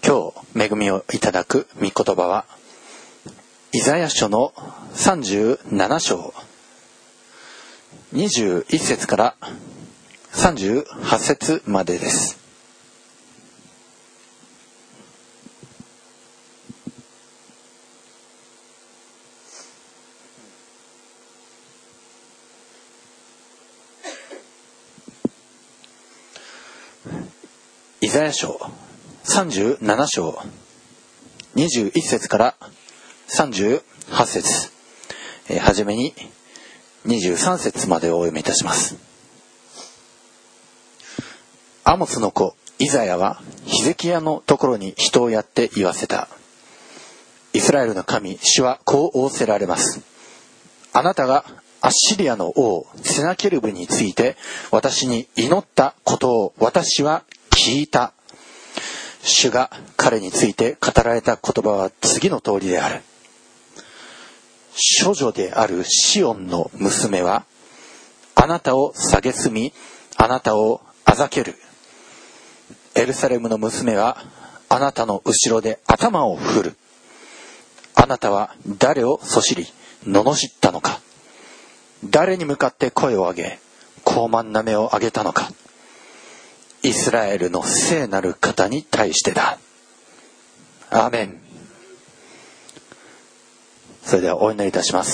今日恵みをいただく御言葉はイザヤ書の37章21節から38節までです。イザヤ書37章21節から38節、はじめに23節までをお読みいたします。アモスの子イザヤはヒゼキヤのところに人をやって言わせた。イスラエルの神主はこう仰せられます。あなたがアッシリアの王セナケルブについて私に祈ったことを私は聞いた。主が彼について語られた言葉は次の通りである。処女であるシオンの娘はあなたを蔑み、あなたをあざける。エルサレムの娘はあなたの後ろで頭を振る。あなたは誰をそしり罵ったのか。誰に向かって声を上げ高慢な目を上げたのか。イスラエルの聖なる方に対してだ。アーメン。それではお祈りいたします。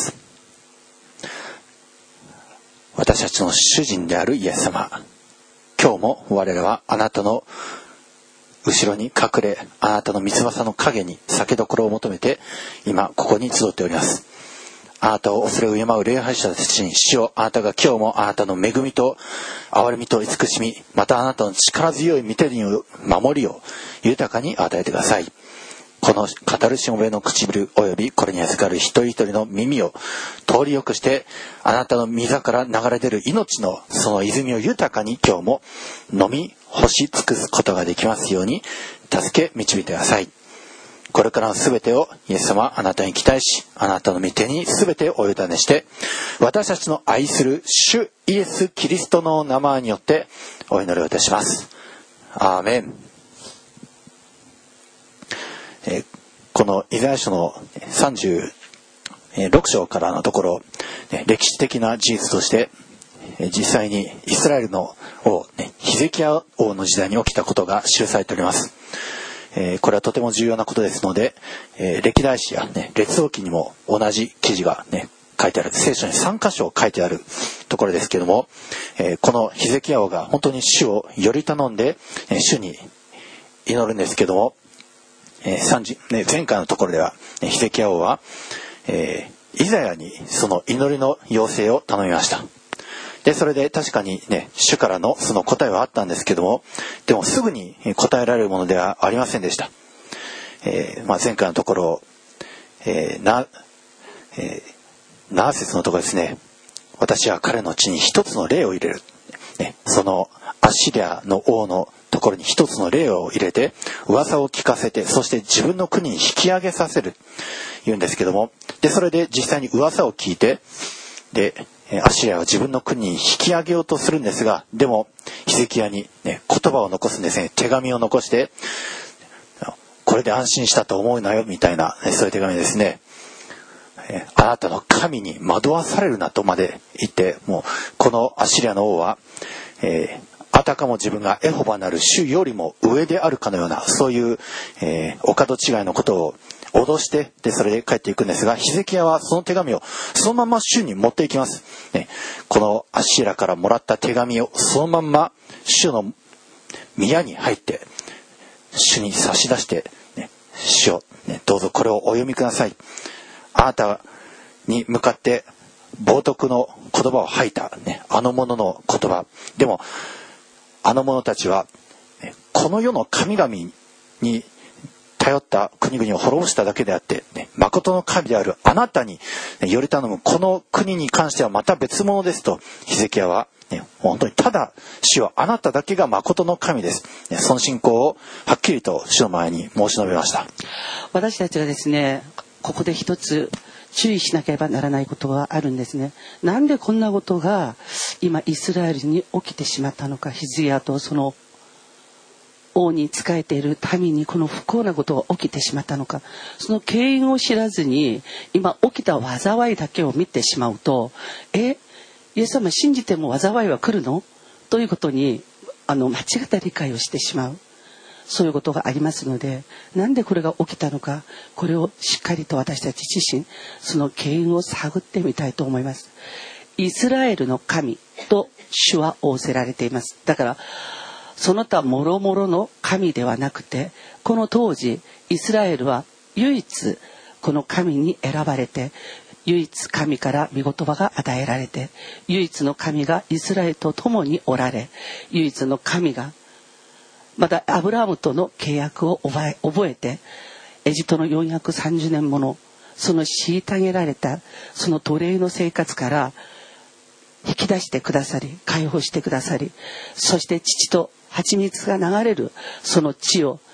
私たちの主人であるイエス様、今日も我らはあなたの後ろに隠れ、あなたの御翼の陰に酒どころを求めて今ここに集っております。あなたを恐れ敬う礼拝者たちに、主よ、あなたが今日もあなたの恵みと憐れみと慈しみ、またあなたの力強い御手による守りを豊かに与えてください。この語るしもべの唇およびこれに預かる一人一人の耳を通りよくして、あなたの御座から流れ出る命のその泉を豊かに今日も飲み干し尽くすことができますように助け導いてください。これからのすべてをイエス様あなたに期待し、あなたの御手にすべてお委ねして、私たちの愛する主イエスキリストの名前によってお祈りをいたします。アーメン。このイザヤ書の36章からのところ、歴史的な事実として実際にイスラエルの王ヒゼキヤ王の時代に起きたことが記されております。これはとても重要なことですので、歴代史や、列王記にも同じ記事が、書いてある、聖書に3箇所書いてあるところですけれども、このヒゼキヤ王が本当に主をより頼んで、主に祈るんですけども、前回のところではヒゼキヤ王は、イザヤにその祈りの要請を頼みました。でそれで確かに主からのその答えはあったんですけども、でもすぐに答えられるものではありませんでした。前回のところ、7節のところですね。私は彼の地に一つの霊を入れる。そのアッシリアの王のところに一つの霊を入れて噂を聞かせて、そして自分の国に引き上げさせる言うんですけども、でそれで実際に噂を聞いて、でアッシリアは自分の国に引き上げようとするんですが、でもヒゼキヤに、言葉を残すんですね。手紙を残して、これで安心したと思うなよみたいな、そういう手紙ですね。あなたの神に惑わされるなとまで言って、もうこのアッシリアの王は、あたかも自分がエホバなる主よりも上であるかのような、そういう、お門違いのことを脅して、でそれで帰っていくんですが、ヒゼキヤはその手紙をそのまま主に持っていきます。このアッシリアからもらった手紙をそのまま主の宮に入って主に差し出して、主よ、どうぞこれをお読みください。あなたに向かって冒涜の言葉を吐いた、あの者の言葉でも、あの者たちはこの世の神々に頼った国々を滅ぼしただけであって、誠の神であるあなたにより頼むこの国に関してはまた別物ですと、ヒゼキヤは、本当にただ主はあなただけが誠の神です、その信仰をはっきりと主の前に申し述べました。 私たちはですね、ここで一つ注意しなければならないことがあるんですね。なんでこんなことが今イスラエルに起きてしまったのか、ヒゼキヤとその王に仕えている民にこの不幸なことが起きてしまったのか、その原因を知らずに今起きた災いだけを見てしまうと、イエス様信じても災いは来るのということに間違った理解をしてしまう、そういうことがありますので、なんでこれが起きたのか、これをしっかりと私たち自身その原因を探ってみたいと思います。イスラエルの神と主は仰せられています。だからその他諸々の神ではなくて、この当時イスラエルは唯一この神に選ばれて、唯一神から御言葉が与えられて、唯一の神がイスラエルと共におられ、唯一の神がまたアブラハムとの契約を覚えて、エジプトの430年ものその虐げられたその奴隷の生活から引き出してくださり、解放してくださり、そして乳と蜂蜜が流れるその地を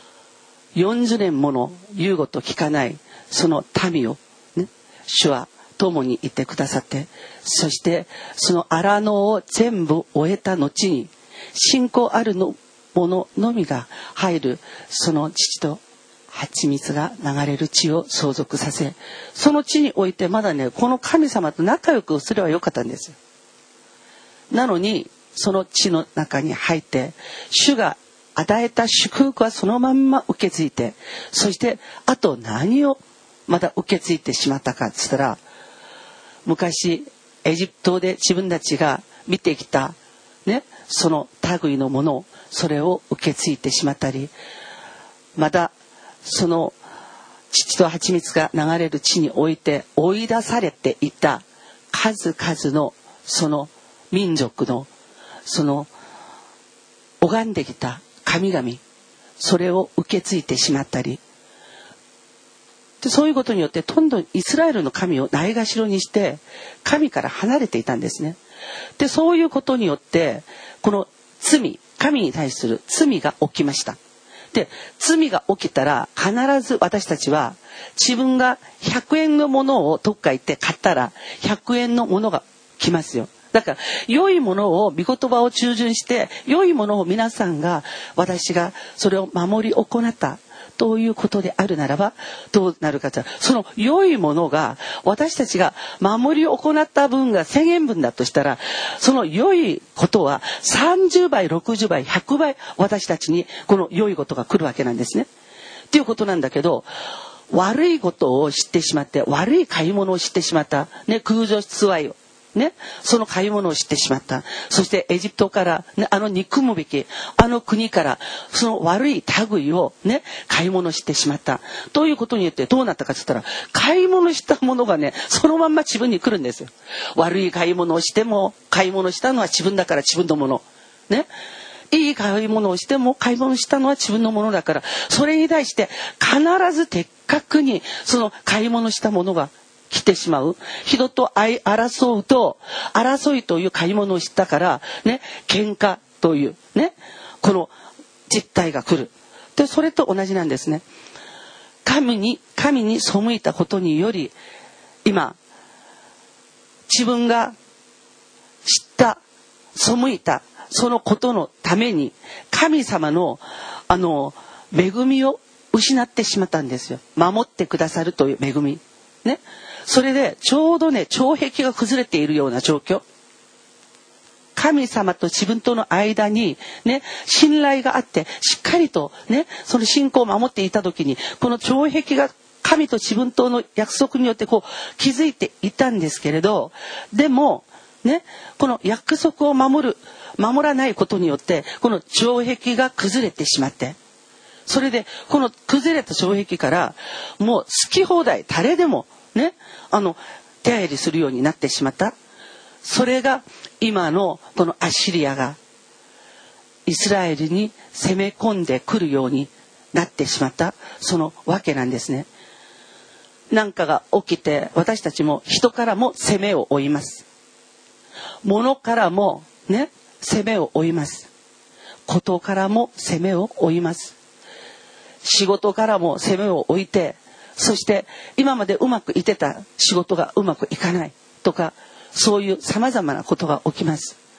40年もの言うこと聞かないその民を、ね、主は共にいてくださって、そしてその荒野を全部終えた後に信仰あるもののみが入るその乳と蜂蜜が流れる地を相続させ、その地においてまだね、この神様と仲良くすればよかったんですよ。なのにその地の中に入って主が与えた祝福はそのまんま受け継いで、そしてあと何をまだ受け継いでしまったかって言ったら、昔エジプトで自分たちが見てきたね、その類のもの、それを受け継いでしまったり、またその乳と蜂蜜が流れる地において追い出されていた数々のその民族のその拝んできた神々、それを受け継いでしまったりで、そういうことによってどんどんイスラエルの神をないがしろにして神から離れていたんですね。で、そういうことによってこの罪、神に対する罪が起きました。で、罪が起きたら必ず私たちは自分が100円のものをどっか行って買ったら100円のものが来ますよ。だから良いものを御言葉を忠順して良いものを皆さんが私がそれを守り行ったということであるならばどうなるかというと、その良いものが私たちが守り行った分が1000円分だとしたら、その良いことは30倍60倍100倍私たちにこの良いことが来るわけなんですね。っていうことなんだけど、悪いことを知ってしまって悪い買い物を知ってしまった、ね、空女出愛をね、その買い物を知ってしまった。そしてエジプトから、ね、憎むべき国からその悪い類をね買い物してしまったということによってどうなったかと言ったら、買い物したものがねそのまんま自分に来るんですよ。悪い買い物をしても買い物したのは自分だから自分のものね、いい買い物をしても買い物したのは自分のものだから、それに対して必ず的確にその買い物したものが来てしまう。人と争うと争いという買い物をしたからね、喧嘩というねこの実態が来る。で、それと同じなんですね。神に背いたことにより、今自分が知った背いたそのことのために神様の恵みを失ってしまったんですよ。守ってくださるという恵みね。それでちょうどね障壁が崩れているような状況、神様と自分との間にね信頼があってしっかりとねその信仰を守っていた時に、この障壁が神と自分との約束によってこう築いていたんですけれど、でもねこの約束を守らないことによってこの障壁が崩れてしまって、それでこの崩れた障壁からもう好き放題誰でもね手入れするようになってしまった。それが今のこのアッシリアがイスラエルに攻め込んでくるようになってしまったそのわけなんですね。なんかが起きて私たちも人からも攻めを負います。物からもね攻めを負います。ことからも攻めを負います。仕事からも攻めを置いて、そして今までうまくいってた仕事がうまくいかないとか、そういう様々なことが起きます。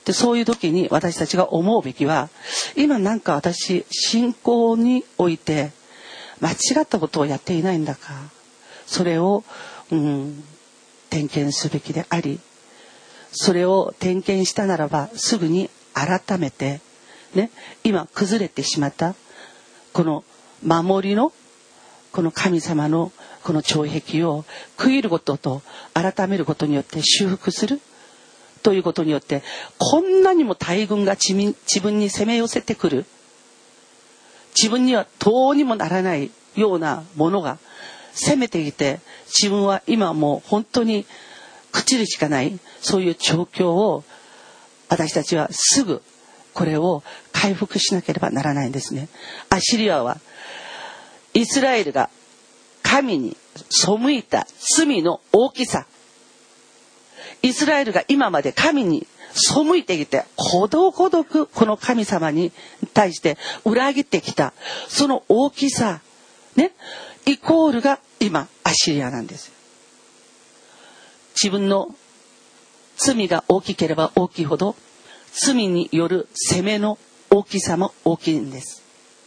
で、そういう時に私たちが思うべきは、今なんか私信仰において間違ったことをやっていないんだか、それを、点検すべきであり、それを点検したならばすぐに改めてね、今崩れてしまったこの守りのこの神様のこの障壁を区切ることと改めることによって修復するということによって、こんなにも大軍が自分に攻め寄せてくる、自分にはどうにもならないようなものが攻めてきて、自分は今もう本当に朽ちるしかない、そういう状況を私たちはすぐこれを回復しなければならないんですね。アッシリアはイスラエルが神に背いた罪の大きさ、イスラエルが今まで神に背いてきてことごとくこの神様に対して裏切ってきた、その大きさね、イコールが今アッシリアなんです。自分の罪が大きければ大きいほど罪による責めの大きさも大きいんです。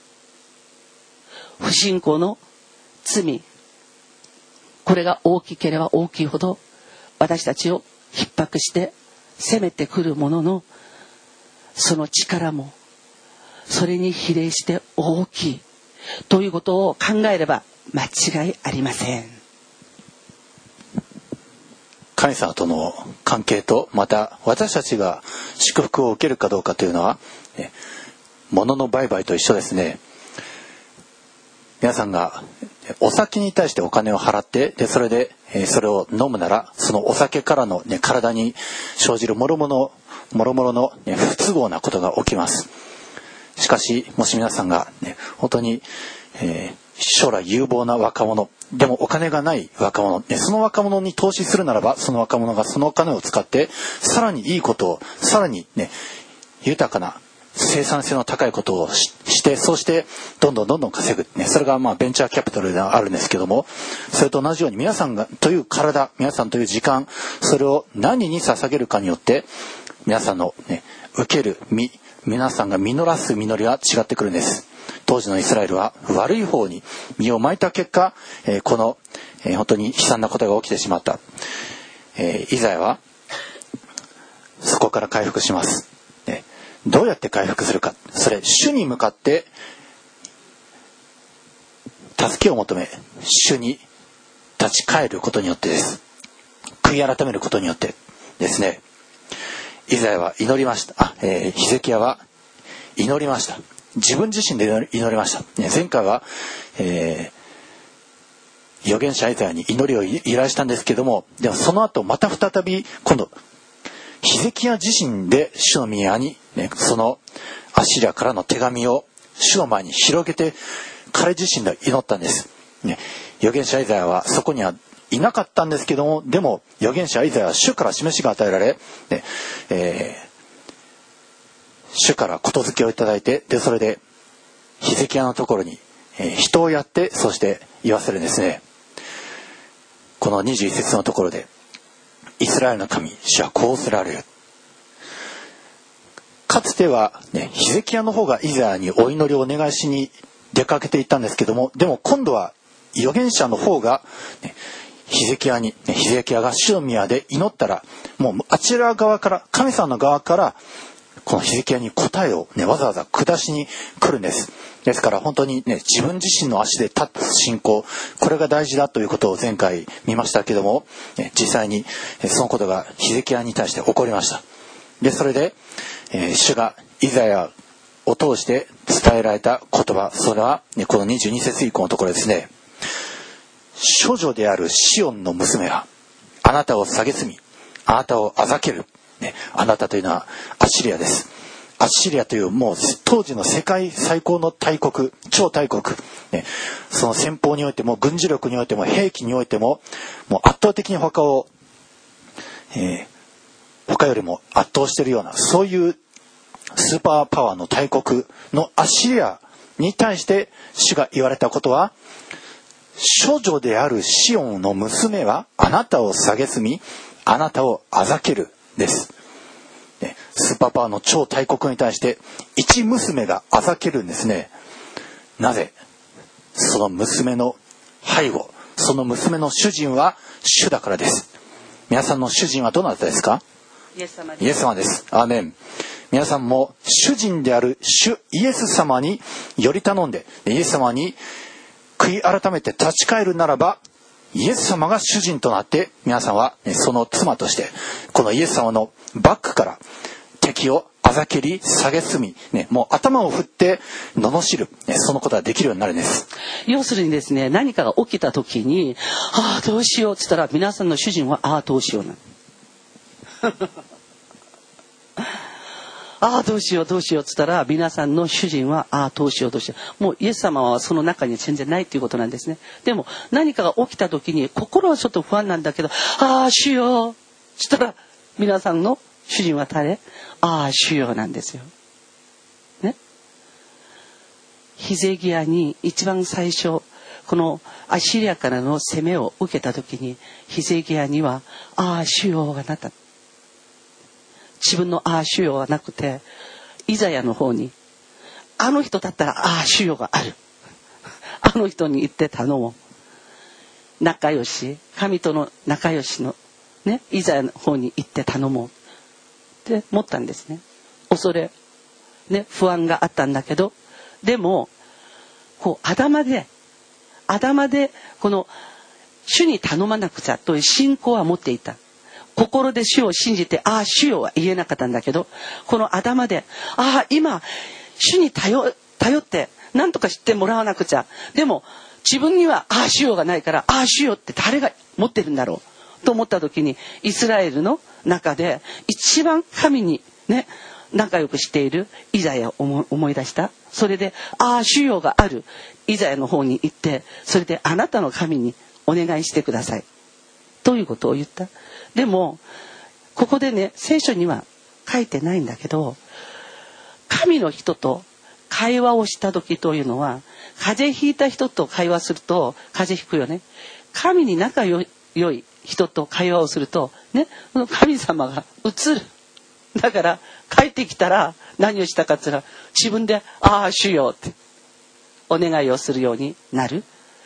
不信仰の罪、これが大きければ大きいほど私たちを逼迫して攻めてくるもののその力もそれに比例して大きいということを考えれば間違いありません。 神様との関係と、また私たちが祝福を受けるかどうかというのは、物の売買と一緒ですね。皆さんがお酒に対してお金を払って、でそれでそれを飲むなら、そのお酒からの、体に生じるもろもろの、不都合なことが起きます。しかしもし皆さんが、本当に、将来有望な若者でもお金がない若者、その若者に投資するならば、その若者がそのお金を使ってさらにいいことを、さらに豊かな生産性の高いことをして、そうしてどんどん稼ぐ、それがベンチャーキャピタルであるんですけども、それと同じように皆さんがという体、皆さんという時間、それを何に捧げるかによって皆さんの、受ける実、皆さんが実らす実りは違ってくるんです。当時のイスラエルは悪い方に実をまいた結果、この、本当に悲惨なことが起きてしまった。イザヤはそこから回復します。どうやって回復するか、それ主に向かって助けを求め、主に立ち返ることによってです。悔い改めることによってですね。イザヤは祈りました。ヒゼキヤは祈りました。自分自身で祈りました。前回は、預言者イザヤに祈りを依頼したんですけども、でもその後また再び今度ヒゼキヤ自身で主の宮に、そのアッシリアからの手紙を主の前に広げて彼自身で祈ったんです。預言者イザヤはそこにはいなかったんですけども、でも預言者イザヤは主から示しが与えられ、主からことづけをいただいて、でそれでヒゼキヤのところに、人をやって、そして言わせるんですね。この21節のところで、イスラエルの神主はこうおっしゃられる。かつては、ヒゼキヤの方がイザヤにお祈りをお願いしに出かけていったんですけども、でも今度は預言者の方が、ヒゼキヤが主の宮で祈ったら、もうあちら側から、神様の側からこのヒゼキヤに答えを、わざわざ下しに来るんです。ですから本当に自分自身の足で立つ信仰、これが大事だということを前回見ましたけども、実際にそのことがヒゼキヤに対して起こりました。でそれで、主がイザヤを通して伝えられた言葉、それは、この22節以降のところですね。処女であるシオンの娘はあなたを蔑み、あなたをあざける。あなたというのはアッシリアです。アッシリアというもう当時の世界最高の大国、超大国、その戦法においても軍事力においても兵器においても、もう圧倒的に他よりも圧倒しているような、そういうスーパーパワーの大国のアッシリアに対して主が言われたことは、処女であるシオンの娘はあなたを蔑み、あなたをあざけるです。 スーパーパワーの超大国に対して一娘があざけるんですね。なぜ？その娘の背後、その娘の主人は主だからです。皆さんの主人はどなたですか？イエス様です。アーメン。皆さんも主人である主イエス様により頼んで、イエス様に悔い改めて立ち返るならば、イエス様が主人となって、皆さんはその妻としてこのイエス様のバックから敵をあざけり蔑み、もう頭を振って罵る、そのことができるようになるんです。 要するにですね、何かが起きた時に、ああどうしようって言ったら、皆さんの主人はああどうしようなああどうしようどうしようって言ったら、皆さんの主人はああどうしようどうしよう。もうイエス様はその中に全然ないということなんですね。でも何かが起きた時に、心はちょっと不安なんだけど、ああ主よそしたら、皆さんの主人は誰？ああ主よなんですよね。ヒゼキヤに一番最初このアッシリアからの攻めを受けた時に、ヒゼキヤにはああ主よがなった。自分のああ主よはなくて、イザヤの方に、あの人だったらああ主よがある、あの人に言って頼もう、仲良し、神との仲良しのね、イザヤの方に行って頼もうって思ったんですね。恐れね、不安があったんだけど、でもこう頭でこの主に頼まなくちゃという信仰は持っていた。心で主を信じて、ああ主よは言えなかったんだけど、この頭で、ああ今主に頼って何とかしてもらわなくちゃ。でも自分にはああ主よがないから、ああ主よって誰が持ってるんだろうと思った時に、イスラエルの中で一番神にね仲良くしているイザヤを思い出した。それでああ主よがあるイザヤの方に行って、それであなたの神にお願いしてくださいということを言った。でもここでね、聖書には書いてないんだけど、神の人と会話をした時というのは、風邪ひいた人と会話すると風邪ひくよね。神に仲良い人と会話をするとね、神様が映る。だから帰ってきたら何をしたかって言ったら、自分でああ主よってお願いをするようになる。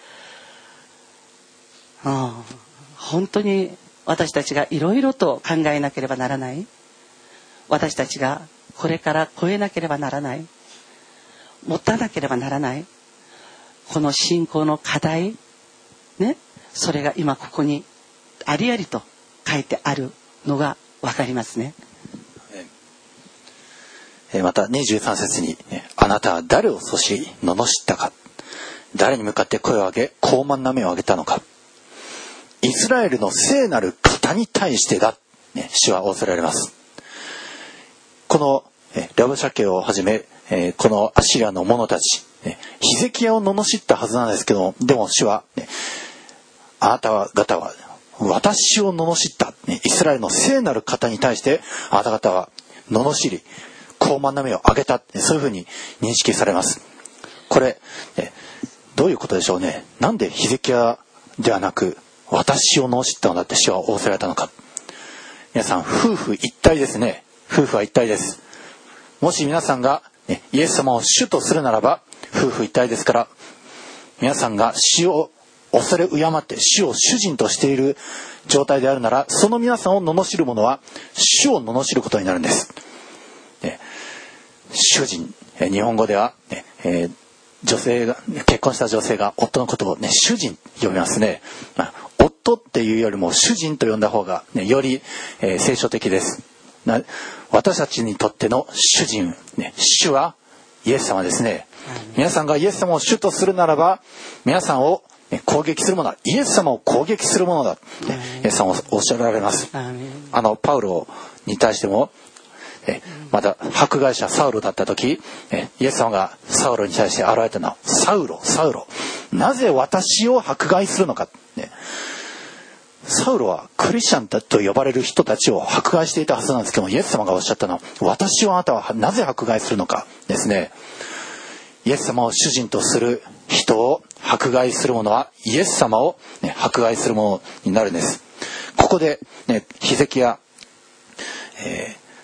本当に私たちがいろいろと考えなければならない、私たちがこれから超えなければならない、持たなければならないこの信仰の課題ね、それが今ここにありありと書いてあるのが分かりますね。 また23節に、あなたは誰を罵ったか、誰に向かって声を上げ高慢な目を上げたのか。イスラエルの聖なる方に対してだ、主は仰せられます。このラブシャケをはじめ、このアッシリアの者たち、ヒゼキヤを罵ったはずなんですけども、でも主は、あなた方は私を罵った、イスラエルの聖なる方に対してあなた方は罵り高慢な目を上げた、そういうふうに認識されます。これ、どういうことでしょうね。なんでヒゼキヤではなく私を罵ったのだって主は仰せられたのか。皆さん夫婦一体ですね。夫婦は一体です。もし皆さんが、イエス様を主とするならば夫婦一体ですから、皆さんが主を恐れ敬って主を主人としている状態であるなら、その皆さんを罵る者は主を罵ることになるんです。主人、日本語では、女性が結婚した女性が夫のことを、主人呼びますね。夫っていうよりも主人と呼んだ方が、より、聖書的です。私たちにとっての主人、主はイエス様ですね。皆さんがイエス様を主とするならば、皆さんを攻撃するものはイエス様を攻撃するものだ、イエス様をおっしゃられます。パウロに対しても、まだ迫害者サウロだった時、イエス様がサウロに対して現れたのは、サウロなぜ私を迫害するのか、サウロはクリスチャンと呼ばれる人たちを迫害していたはずなんですけども、イエス様がおっしゃったのは、私をあなたはなぜ迫害するのかですね。イエス様を主人とする人を迫害する者はイエス様を、迫害する者になるんです。ここで、ヒゼキヤ、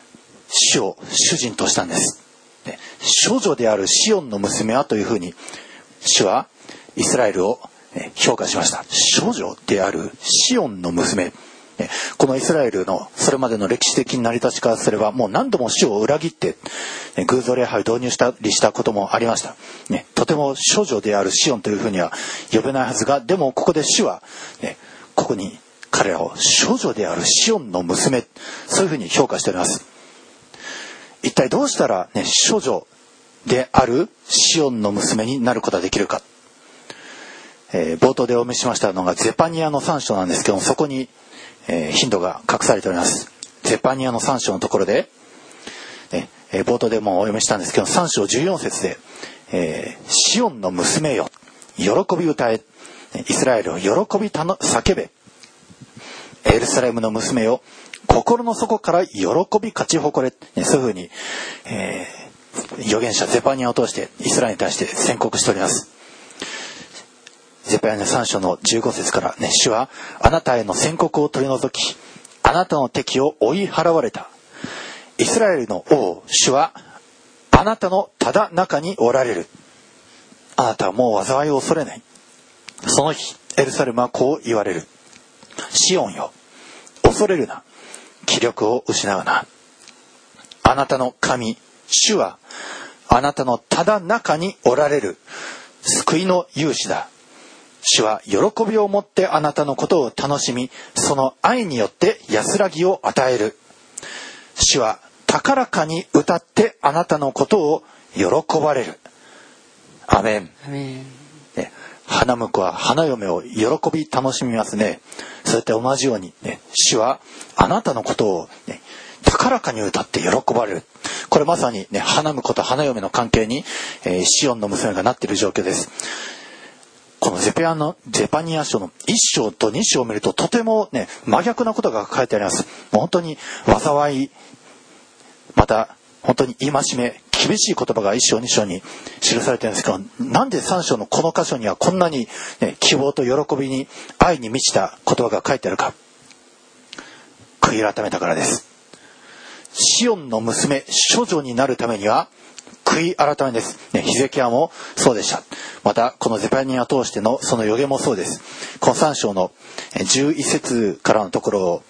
主を主人としたんです。処女であるシオンの娘はというふうに主はイスラエルを評価しました。処女であるシオンの娘。このイスラエルのそれまでの歴史的成り立ちからすれば、もう何度も主を裏切って偶像礼拝を導入したりしたこともありました。とても処女であるシオンというふうには呼べないはずが、でもここで主はここに彼らを処女であるシオンの娘、そういうふうに評価しております。一体どうしたら処女であるシオンの娘になることができるか。冒頭でお見せしましたのがゼパニアの3章なんですけども、そこにヒントが隠されております。ゼパニアの3章のところで、冒頭でもお読みしたんですけど、3章14節で、シオンの娘よ、喜び歌え、イスラエルを喜び叫べ、エルサレムの娘よ、心の底から喜び勝ち誇れ、そういうふうに、預言者ゼパニアを通してイスラエルに対して宣告しております。ゼパニア3章の15節から、主はあなたへの宣告を取り除き、あなたの敵を追い払われた。イスラエルの王、主はあなたのただ中におられる。あなたはもう災いを恐れない。その日、エルサレムはこう言われる。シオンよ、恐れるな。気力を失うな。あなたの神、主はあなたのただ中におられる。救いの勇士だ。主は喜びをもってあなたのことを楽しみ、その愛によって安らぎを与える。主は高らかに歌ってあなたのことを喜ばれる。アメン。 アメン。 花婿は花嫁を喜び楽しみますね。そうやって同じように、主はあなたのことを、高らかに歌って喜ばれる。これまさに、花婿と花嫁の関係に、シオンの娘がなっている状況です。このゼパニア書の1章と2章を見るととても真逆なことが書いてあります。もう本当に災い、また本当に戒め、厳しい言葉が1章2章に記されているんですけど、なんで3章のこの箇所にはこんなに、希望と喜びに愛に満ちた言葉が書いてあるか。悔い改めたからです。シオンの娘、処女になるためには悔い改めです。ヒゼキヤもそうでした。またこのゼパニアを通してのその予言もそうです。この3章の11節からのところを、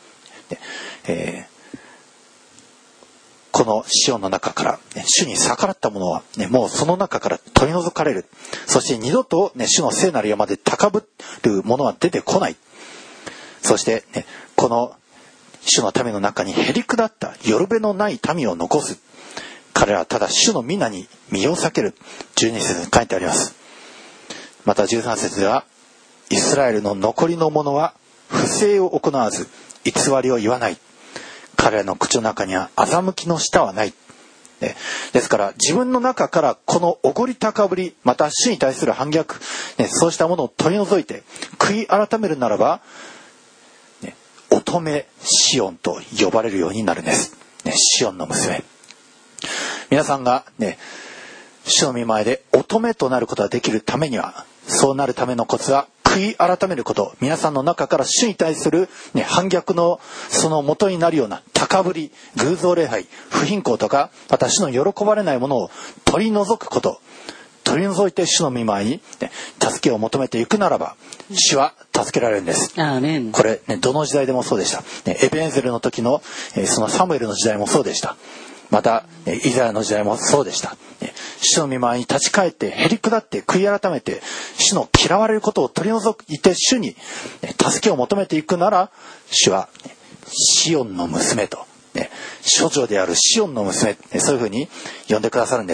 このシオンの中から、主に逆らった者は、もうその中から取り除かれる。そして二度と、主の聖なる山で高ぶる者は出てこない。そして、この主の民の中にへりくだったよるべのない民を残す。彼らはただ主の皆に身を避ける。12節に書いてあります。また13節では、イスラエルの残りの者は不正を行わず偽りを言わない。彼らの口の中には欺きの舌はない。ですから自分の中からこのおごり高ぶり、また主に対する反逆、そうしたものを取り除いて悔い改めるならば、乙女シオンと呼ばれるようになるんです。シオンの娘。皆さんが主の御前で乙女となることができるためには、そうなるためのコツは悔い改めること。皆さんの中から主に対する、反逆のその元になるような高ぶり、偶像礼拝、不貧困とか、また主の喜ばれないものを取り除くこと。取り除いて主の御前に、助けを求めていくならば、主は助けられるんです。これ、どの時代でもそうでした。エベンゼルの時の、そのサムエルの時代もそうでした。またイザヤの時代もそうでした。主の御前に立ち返ってへりくだって悔い改めて主の嫌われることを取り除いて主に助けを求めていくなら、主はシオンの娘と、処女であるシオンの娘、そういうふうに呼んでくださるんです。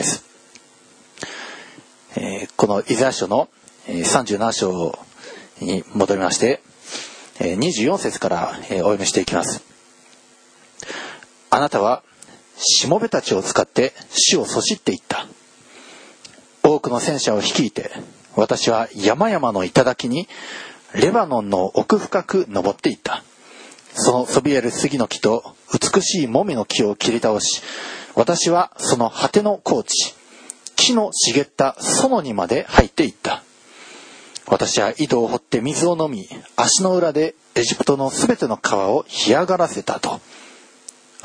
このイザヤ書の37章に戻りまして24節からお読みしていきます。あなたはしもべたちを使って主をそしっていった。多くの戦車を率いて私は山々の頂にレバノンの奥深く登っていった。そのそびえる杉の木と美しいもみの木を切り倒し、私はその果ての高地、木の茂った園にまで入っていった。私は井戸を掘って水を飲み、足の裏でエジプトのすべての川を干上がらせたと。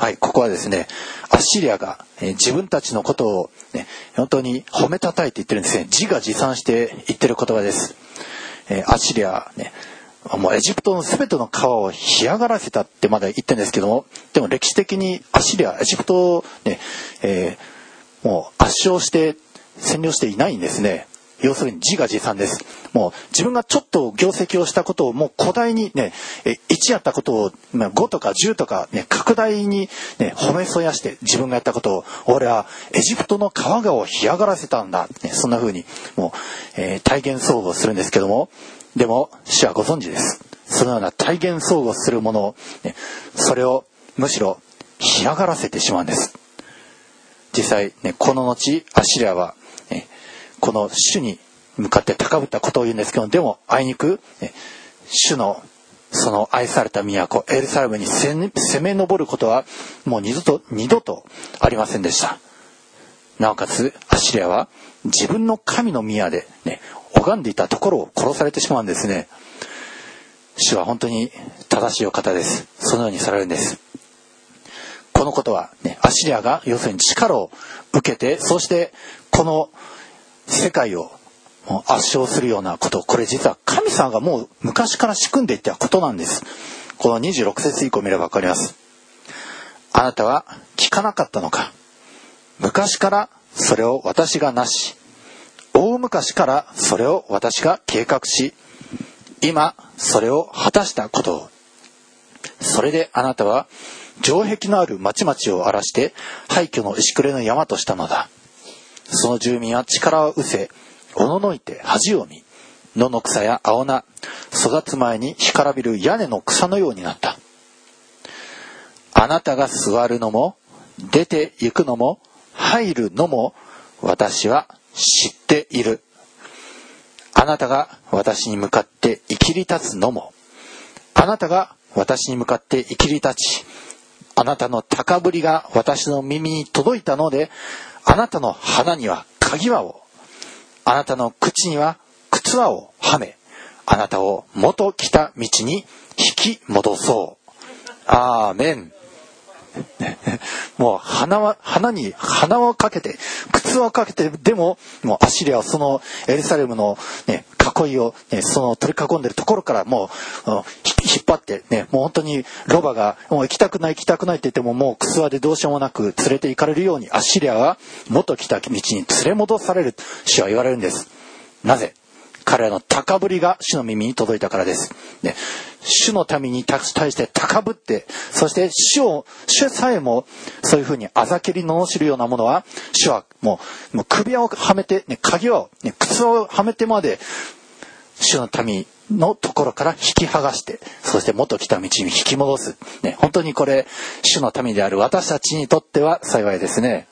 はい、ここはですね、アッシリアが、自分たちのことを、ね、本当に褒めたたえて言ってるんですね。自画自賛して言ってる言葉です。アッシリア、ね、もうエジプトの全ての川を干上がらせたってまだ言ってるんですけども、でも歴史的にアッシリア、エジプトを、ね、もう圧勝して占領していないんですね。要するに自画自賛です。もう自分がちょっと業績をしたことをもう古代にね、1やったことを5とか10とかね、拡大にね、褒めそやして自分がやったことを、俺はエジプトの川々を干上がらせたんだ、ね、そんな風にもう、体現総合するんですけども、でも主はご存知です。そのような体現総合するものを、ね、それをむしろ干上がらせてしまうんです。実際ね、この後アッシリアは、ね、この主に向かって高ぶったことを言うんですけど、でもあいにく、ね、主のその愛された都エルサレムに攻め上ることはもう二度とありませんでした。なおかつアッシリアは自分の神の宮で、ね、拝んでいたところを殺されてしまうんですね。主は本当に正しいお方です。そのようにされるんです。このことは、ね、アッシリアが要するに力を受けて、そしてこの世界を圧勝するようなこと、これ実は神様がもう昔から仕組んでいったことなんです。この26節以降見れば分かります。あなたは聞かなかったのか。昔からそれを私がなし、大昔からそれを私が計画し、今それを果たしたことを。それであなたは城壁のある町々を荒らして廃墟の石くれの山としたのだ。その住民は力を失せ、おののいて恥を見、野の草や青菜、育つ前に干からびる屋根の草のようになった。あなたが座るのも出て行くのも入るのも私は知っている。あなたが私に向かって生きり立つのも、あなたが私に向かって生きり立ち、あなたの高ぶりが私の耳に届いたので、あなたの鼻には鍵輪を、あなたの口には靴輪をはめ、あなたを元来た道に引き戻そう。アーメン。もう鼻に鼻をかけて、靴をかけて、でももうアッシリアはそのエルサレムの、ね、囲いを、ね、その取り囲んでるところからもう引っ張って、ね、もう本当にロバがもう行きたくないって言っても、もう靴輪でどうしようもなく連れて行かれるように、アッシリアは元来た道に連れ戻される、主は言われるんです。なぜ？彼らの高ぶりが主の耳に届いたからです。ね、主の民に対して高ぶって、そして主さえもそういうふうにあざけり罵るようなものは、主はもう首輪をはめて、ね、鍵輪を、ね、靴をはめてまで主の民のところから引き剥がして、そして元来た道に引き戻す、ね、本当にこれ主の民である私たちにとっては幸いですね。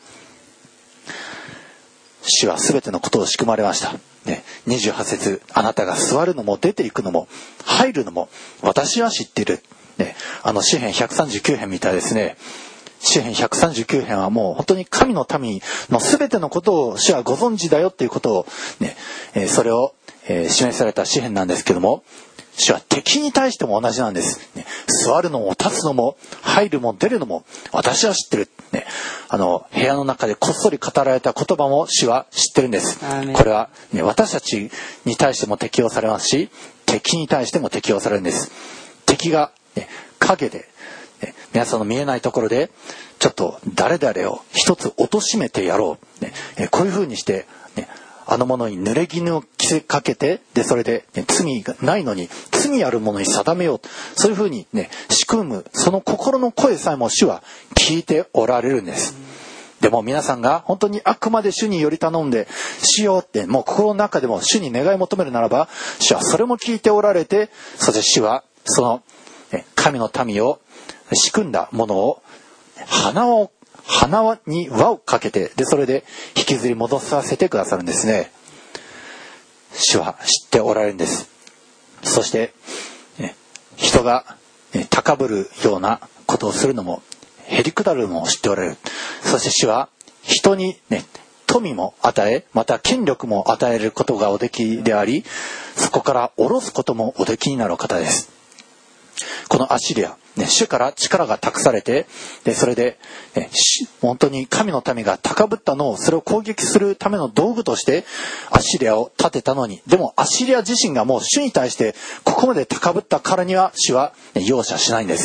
主は全てのことを仕組まれました。ね、28節、あなたが座るのも出ていくのも入るのも私は知っている。ね、詩編139編みたいですね。詩編139編はもう本当に神の民の全てのことを主はご存知だよっていうことを、ね、それを、示された詩編なんですけども、主は敵に対しても同じなんです、ね、座るのも立つのも入るも出るのも私は知ってる、ね、部屋の中でこっそり語られた言葉も主は知ってるんです。これは、ね、私たちに対しても適用されますし、敵に対しても適用されるんです。敵が、ね、影で、ね、皆さんの見えないところでちょっと誰々を一つ貶めてやろう、ね、こういう風にして、ね、あの者に濡れ衣を着せかけて、でそれで、ね、罪がないのに罪ある者に定めよう、そういう風にね仕組む、その心の声さえも主は聞いておられるんです。でも皆さんが本当にあくまで主により頼んでしようってもう心の中でも主に願い求めるならば、主はそれも聞いておられて、そして主はその神の民を仕組んだものを鼻に輪をかけて、でそれで引きずり戻させてくださるんですね。主は知っておられるんです。そして、人が高ぶるようなことをするのもへりくだるのも知っておられる。そして主は人に、富も与え、また権力も与えることがおできであり、そこから下ろすこともおできになる方です。 このアッシリア、主から力が託されて、それで、本当に神の民が高ぶったのを、それを攻撃するための道具としてアッシリアを立てたのに、でもアッシリア自身がもう主に対してここまで高ぶったからには主は容赦しないんです。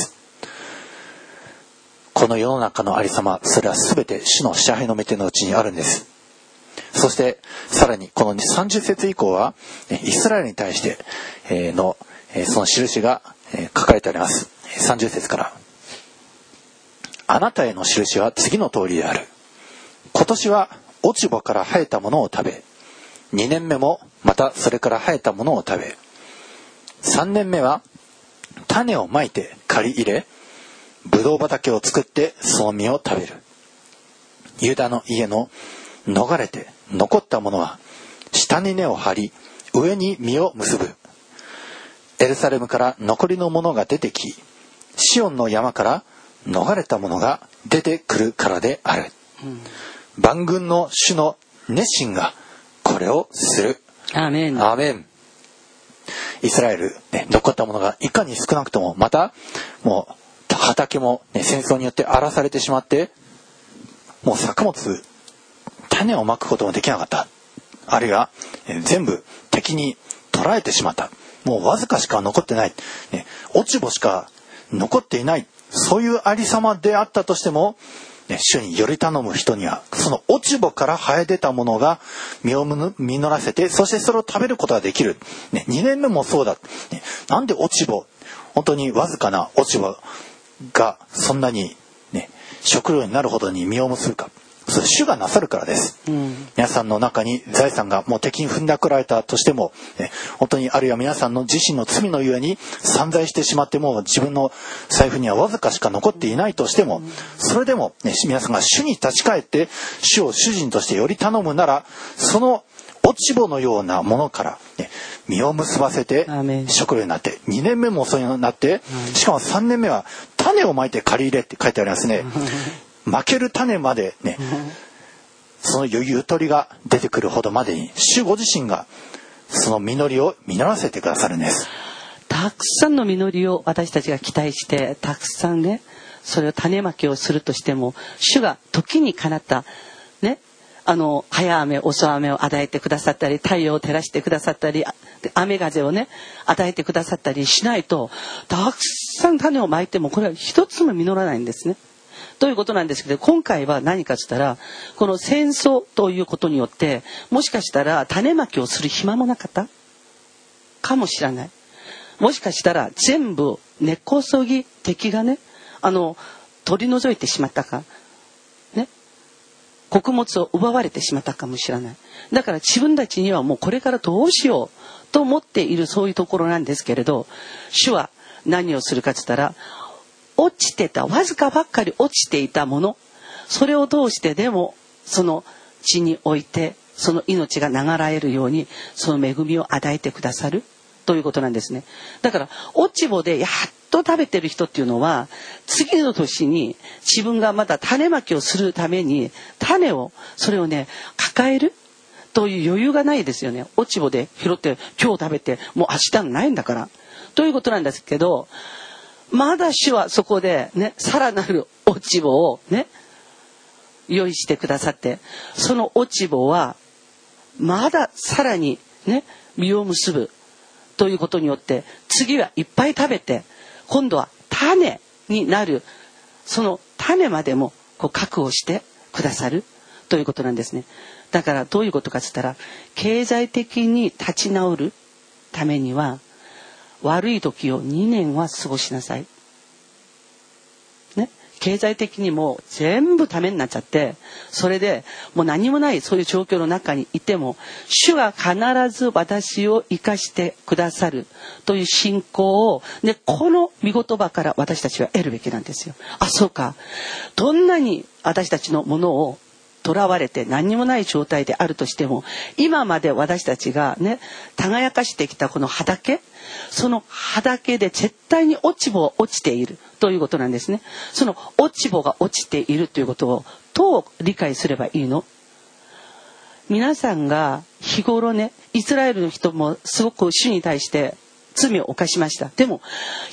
この世の中のありさま、それは全て主の支配の御手のうちにあるんです。そしてさらにこの30節以降はイスラエルに対してのその印が書かれてあります。30節から、あなたへの印は次の通りである。今年は落ち葉から生えたものを食べ、2年目もまたそれから生えたものを食べ、3年目は種をまいて刈り入れ、ぶどう畑を作ってその実を食べる。ユダの家の逃れて残ったものは下に根を張り、上に実を結ぶ。エルサレムから残りのものが出てき、シオンの山から逃れたものが出てくるからである。万軍の主の熱心がこれをする。 アーメン。 アーメン。イスラエル、残ったものがいかに少なくとも、またもう畑も、戦争によって荒らされてしまって、もう作物、種をまくこともできなかった。あるいは全部敵に取られてしまった。もうわずかしか残ってない、落ち葉しか残っていない。そういうありさまであったとしても、主により頼む人にはその落ち葉から生え出たものが実を実らせて、そしてそれを食べることができる。2年目もそうだ。なんで落ち葉、本当にわずかな落ち葉がそんなに、食料になるほどに実を結ぶか。それ主がなさるからです。皆さんの中に財産がもう敵に踏んだくられたとしても、本当にあるいは皆さんの自身の罪のゆえに散財してしまっても自分の財布にはわずかしか残っていないとしても、それでも、皆さんが主に立ち返って主を主人としてより頼むなら、その落ち葉のようなものから、実を結ばせて食料になって、2年目もそうになって、しかも3年目は種をまいて刈り入れって書いてありますね。負ける種までそのゆとりが出てくるほどまでに主ご自身がその実りを実らせてくださるんです。 たくさんの実りを私たちが期待して、たくさんそれを種まきをするとしても、主が時にかなった早雨遅雨を与えてくださったり、太陽を照らしてくださったり、雨風を与えてくださったりしないと、たくさん種をまいてもこれは一つも実らないんですね。ということなんですけど、今回は何かと言ったら、この戦争ということによってもしかしたら種まきをする暇もなかったかもしれない。もしかしたら全部根っこそぎ敵が取り除いてしまったか、穀物を奪われてしまったかもしれない。だから自分たちにはもうこれからどうしようと思っている、そういうところなんですけれど、主は何をするかと言ったら、落ちてた、わずかばっかり落ちていたもの、それを通してでもその地においてその命が流れるように、その恵みを与えてくださるということなんですね。だから落ち葉でやっと食べてる人っていうのは、次の年に自分がまた種まきをするために種をそれを抱えるという余裕がないですよね。落ち葉で拾って今日食べてもう明日ないんだからということなんですけど、まだ主はそこでさらなる落ち葉を用意してくださって、その落ち葉はまださらに実を結ぶということによって、次はいっぱい食べて、今度は種になる、その種までも確保してくださるということなんですね。だからどういうことかと言ったら、経済的に立ち直るためには悪い時を2年は過ごしなさい。経済的にも全部ためになっちゃって、それでもう何もないそういう状況の中にいても、主は必ず私を生かしてくださるという信仰を、この御言葉から私たちは得るべきなんですよ。あ、そうか。どんなに私たちのものを囚われて何にもない状態であるとしても、今まで私たちが耕かしてきたこの畑、その畑で絶対に落ち葉が落ちているということなんですね。その落ち葉が落ちているということをどう理解すればいいの？皆さんが日頃イスラエルの人もすごく主に対して罪を犯しました。でも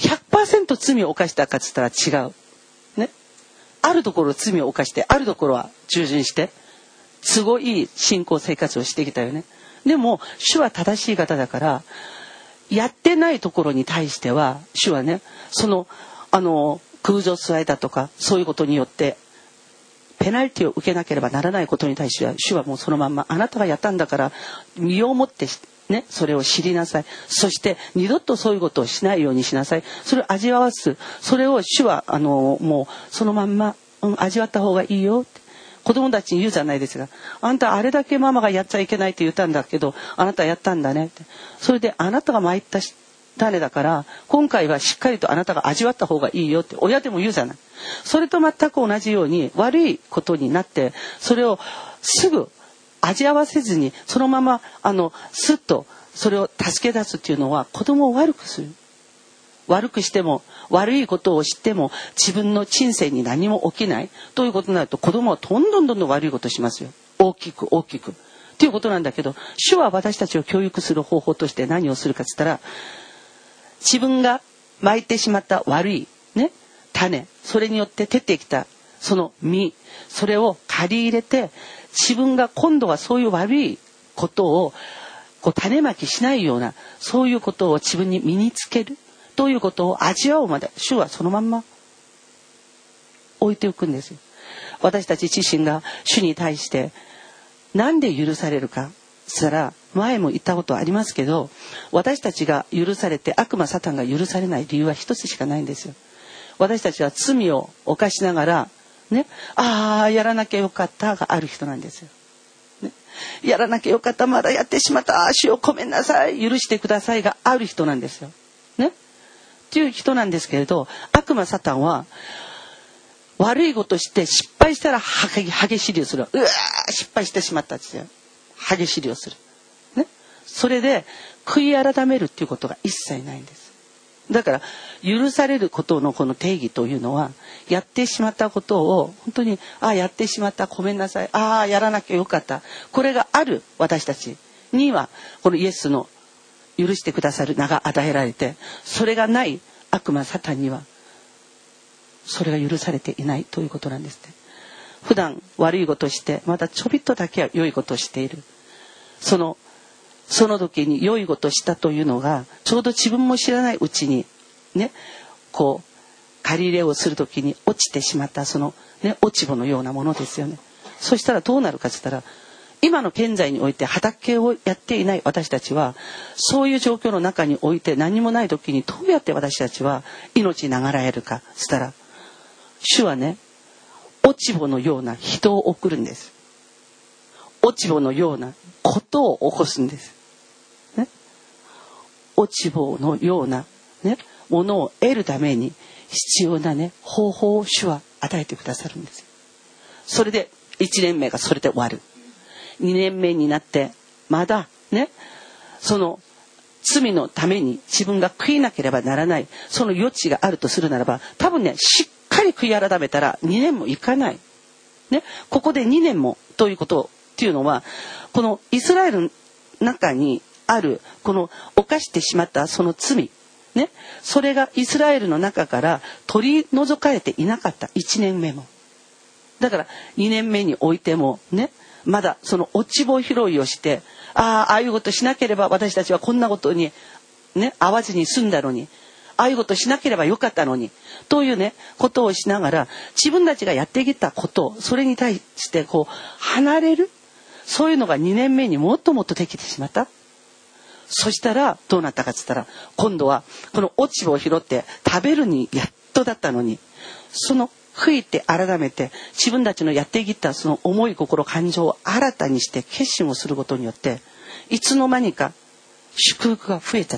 100% 罪を犯したかっつったら違う。ね。あるところ罪を犯して、あるところは従順して、すごい信仰生活をしてきたよね。でも、主は正しい方だから、やってないところに対しては、主はね、空情据えだとか、そういうことによって、ペナルティを受けなければならないことに対しては、主はもうそのまんま、あなたがやったんだから、身をもってね、それを知りなさい。そして二度とそういうことをしないようにしなさい。それを味わわす。それを主はもうそのまんま、味わった方がいいよって子供たちに言うじゃないですか。あんたあれだけママがやっちゃいけないって言ったんだけど、あなたやったんだねって。それであなたが参った種だから、今回はしっかりとあなたが味わった方がいいよって親でも言うじゃない。それと全く同じように悪いことになって、それをすぐ味合わせずにそのままスッとそれを助け出すっていうのは子供を悪くする。悪くしても悪いことをしても自分の人生に何も起きないということになると、子供はどんどん悪いことをしますよ。大きくっていうことなんだけど、主は私たちを教育する方法として何をするかって言ったら、自分が蒔いてしまった悪いね種、それによって出てきたその実、それを刈り入れて、自分が今度はそういう悪いことを種まきしないような、そういうことを自分に身につけるということを味わうまで、主はそのまんま置いておくんですよ。私たち自身が主に対してなんで許されるかしたら、前も言ったことありますけど、私たちが許されて悪魔サタンが許されない理由は一つしかないんですよ。私たちは罪を犯しながらね、やらなきゃよかったがある人なんですよ、ね、やらなきゃよかった、まだやってしまった、主をごめんなさい、許してくださいがある人なんですよ、ね、っていう人なんですけれど、悪魔サタンは悪いことして失敗したら激しりをする。失敗してしまったんですよ。激しりをする、ね、それで悔い改めるっていうことが一切ないんです。だから許されることのこの定義というのは、やってしまったことを本当にやってしまった、ごめんなさい、やらなきゃよかった、これがある私たちにはこのイエスの許してくださる名が与えられて、それがない悪魔サタンにはそれが許されていないということなんですね。普段悪いことをしてまたちょびっとだけは良いことをしている、その時に良いことをしたというのがちょうど自分も知らないうちにね、借り入れをする時に落ちてしまったそのね、落ち穂のようなものですよね。そしたらどうなるかと言ったら、今の現在において畑をやっていない私たちは、そういう状況の中において何もない時にどうやって私たちは命に流れるかと言ったら、主はね、落ち穂のような人を送るんです。落ち穂のようなことを起こすんです、ね、落ち穂のような、ね、ものを得るために必要な、ね、方法を主は与えてくださるんです。それで1年目がそれで終わる。2年目になってまだね、その罪のために自分が悔いなければならない、その余地があるとするならば、多分ね、しっかり悔い改めたら2年もいかない、ね、ここで2年もということっていうのは、このイスラエルの中にあるこの犯してしまったその罪、ね、それがイスラエルの中から取り除かれていなかった。1年目もだから2年目においてもね、まだその落ち穂拾いをして、ああいうことしなければ私たちはこんなことにね合わずに済んだのに、ああいうことしなければよかったのにというねことをしながら、自分たちがやってきたこと、それに対して離れる、そういうのが2年目にもっともっとできてしまった。そしたらどうなったかっつったら、今度はこの落ち葉を拾って食べるにやっとだったのに、その悔いて改めて自分たちのやってきたその重い心感情を新たにして決心をすることによって、いつの間にか祝福が増えちゃって、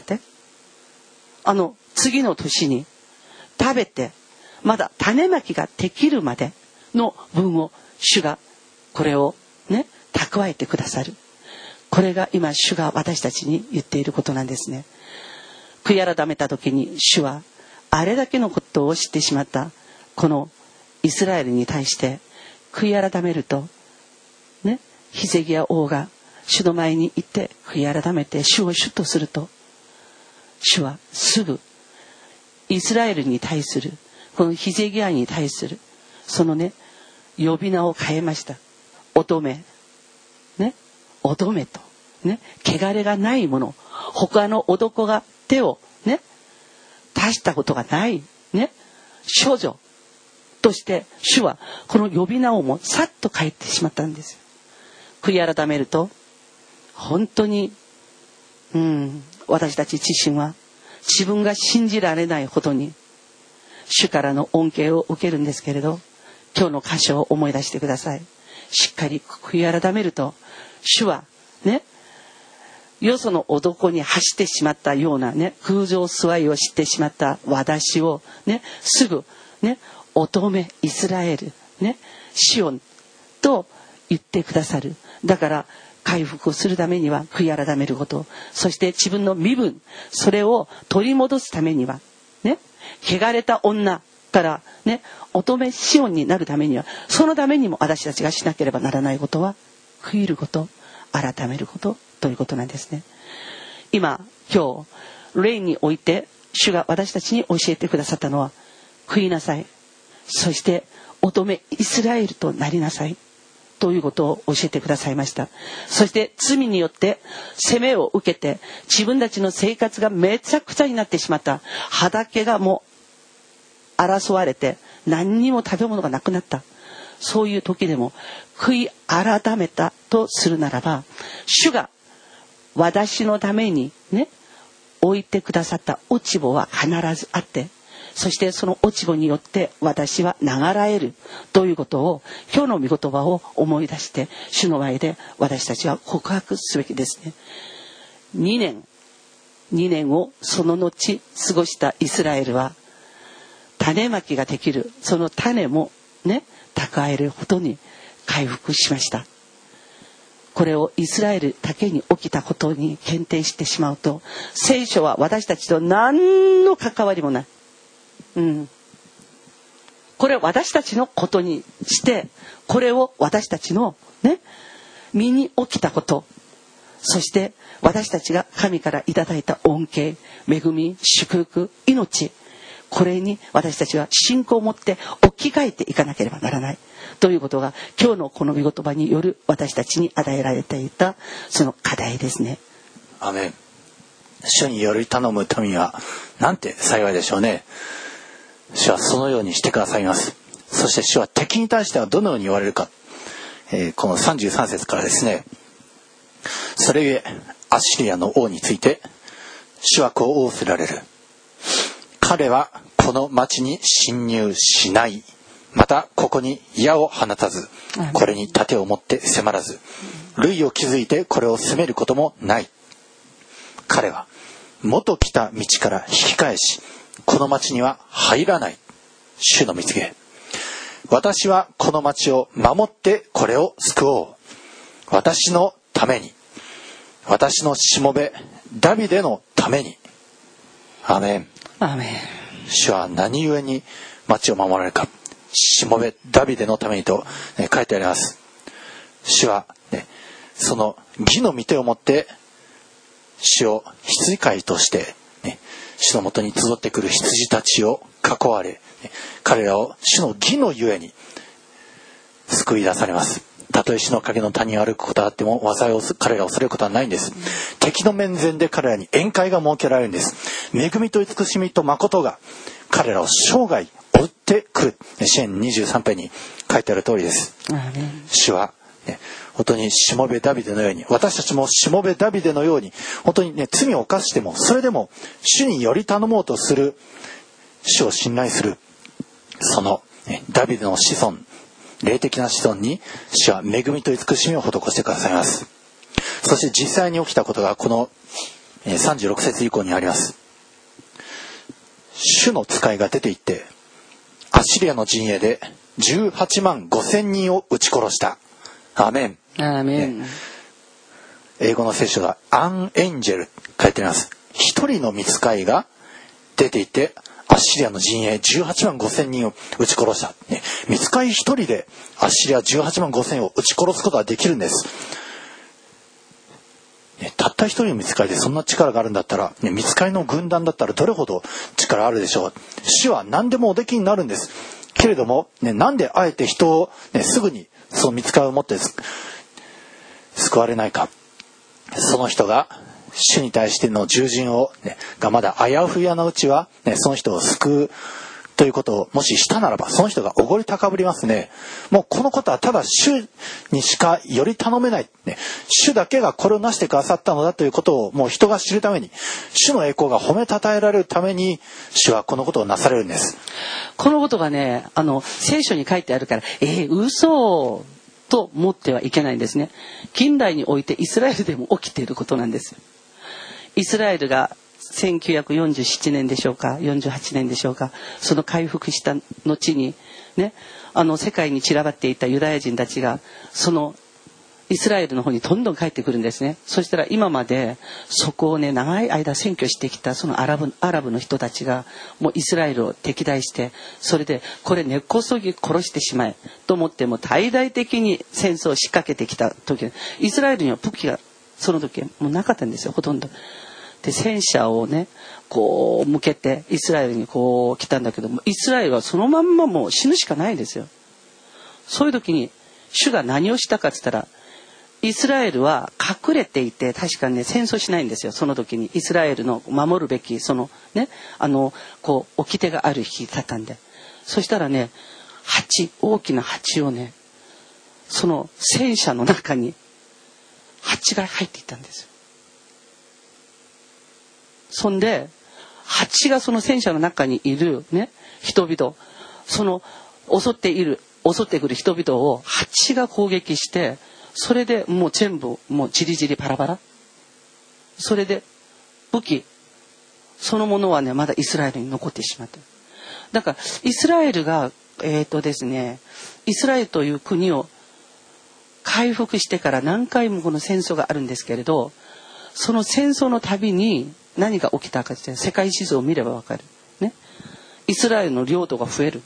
次の年に食べてまだ種まきができるまでの分を主がこれをね蓄えてくださる。これが今主が私たちに言っていることなんですね。悔い改めた時に主はあれだけのことをしてしまったこのイスラエルに対して悔い改めるとね、ヒゼキヤ王が主の前に行って悔い改めて主を主とすると、主はすぐイスラエルに対する、このヒゼキヤに対する、そのね、呼び名を変えました。乙女。ね。乙女と。ね。汚れがないもの。他の男が手をね、出したことがない。ね。少女として主はこの呼び名をもさっと変えてしまったんですよ。悔い改めると、本当に、私たち自身は自分が信じられないほどに主からの恩恵を受けるんですけれど、今日の箇所を思い出してください。しっかり悔い改めると、主はね、よその男に走ってしまったようなね、空情崇拝をしてしまった私をね、すぐね、乙女イスラエルね、シオンと言ってくださる。だから回復するためには悔い改めること、そして自分の身分、それを取り戻すためにはね、汚れた女からね、乙女シオンになるためには、そのためにも私たちがしなければならないことは、悔いること、改めることということなんですね。今日霊において主が私たちに教えてくださったのは、悔いなさい、そして乙女イスラエルとなりなさいということを教えてくださいました。そして罪によって責めを受けて自分たちの生活がめちゃくちゃになってしまった、畑がもう争われて何にも食べ物がなくなった、そういう時でも悔い改めたとするならば、主が私のためにね、置いてくださった落ち穂は必ずあって、そしてその落ち穂によって私は流らえるということを、今日の御言葉を思い出して主の前で私たちは告白すべきですね。2年をその後過ごしたイスラエルは、種まきができるその種もね、蓄えるほどに回復しました。これをイスラエルだけに起きたことに限定してしまうと、聖書は私たちと何の関わりもない。これは私たちのことにして、これを私たちのね、身に起きたこと、そして私たちが神からいただいた恩恵、恵み、祝福、命、これに私たちは信仰を持って置き換えていかなければならないということが、今日のこの御言葉による私たちに与えられていたその課題ですね。 アメン。主により頼む民はなんて幸いでしょうね。主はそのようにしてくださいます。そして主は敵に対してはどのように言われるか、この33節からですね。それゆえアッシリアの王について主はこう仰せられる。彼はこの町に侵入しない。またここに矢を放たず、これに盾を持って迫らず、塁を築いてこれを攻めることもない。彼は元来た道から引き返し、この町には入らない。主の蜜げ。私はこの町を守ってこれを救おう。私のために、私のしもべダビデのために。アメン。 アメン。 主は何故に町を守られるか。しもべダビデのためにと、書いてあります。主は、その義の御手を持って主を羊飼いとして、主のもとに集ってくる羊たちを囲われ、彼らを主の義のゆえに救い出されます。たとえ死の影の谷を歩くことがあっても災いを彼らを恐れることはないんです。敵の面前で彼らに宴会が設けられるんです。恵みと慈しみと誠が彼らを生涯追ってくる。詩編23編に書いてある通りです。主は、本当にしもべダビデのように、私たちもしもべダビデのように、本当にね、罪を犯してもそれでも主により頼もうとする、主を信頼する、その、ダビデの子孫、霊的な子孫に主は恵みと慈しみを施してくださいます。そして実際に起きたことがこの36節以降にあります。主の使いが出て行ってアッシリアの陣営で18万5千人を撃ち殺した。アーメン。 アーメン。 英語の聖書がアンエンジェル書いてあります。一人の御使いが出て行ってアッシリアの陣営18万5千人を撃ち殺した。御使い一人でアッシリア18万5千を撃ち殺すことができるんです。たった一人の御使いでそんな力があるんだったら、ね、御使いの軍団だったらどれほど力あるでしょう。主は何でもおできになるんです。けれども、ね、なんであえて人を、ね、すぐにその御使いを持って救われないか。その人が主に対しての従順を、ね、がまだあやふやなうちは、ね、その人を救うということをもししたならば、その人がおごり高ぶりますね。もうこのことはただ主にしかより頼めない、ね、主だけがこれをなしてくださったのだということをもう人が知るために、主の栄光が褒めたたえられるために主はこのことをなされるんです。 このことがね、聖書に書いてあるから嘘と思ってはいけないんですね。近代においてイスラエルでも起きていることなんです。イスラエルが1947年でしょうか、48年でしょうか、その回復した後にね、世界に散らばっていたユダヤ人たちがそのイスラエルの方にどんどん帰ってくるんですね。そしたら今までそこをね長い間占拠してきたそのアラブの人たちがもうイスラエルを敵対して、それでこれ根こそぎ殺してしまえと思っても大々的に戦争を仕掛けてきた時、イスラエルには武器がその時もうなかったんですよ、ほとんど。で戦車をねこう向けてイスラエルにこう来たんだけども、イスラエルはそのまんまもう死ぬしかないんですよ。そういう時に主が何をしたかって言ったら、イスラエルは隠れていて確かにね戦争しないんですよ。その時にイスラエルの守るべきそのねこう掟がある日だったんで、そしたらね大きな蜂をねその戦車の中に蜂が入っていったんですよ。そんで蜂がその戦車の中にいるね人々、その襲ってくる人々を蜂が攻撃して、それでもう全部もうじりじりバラバラ。それで武器そのものはねまだイスラエルに残ってしまった。だからイスラエルがですね、イスラエルという国を回復してから何回もこの戦争があるんですけれど、その戦争のたびに何が起きたかって世界地図を見ればわかる、ね、イスラエルの領土が増える。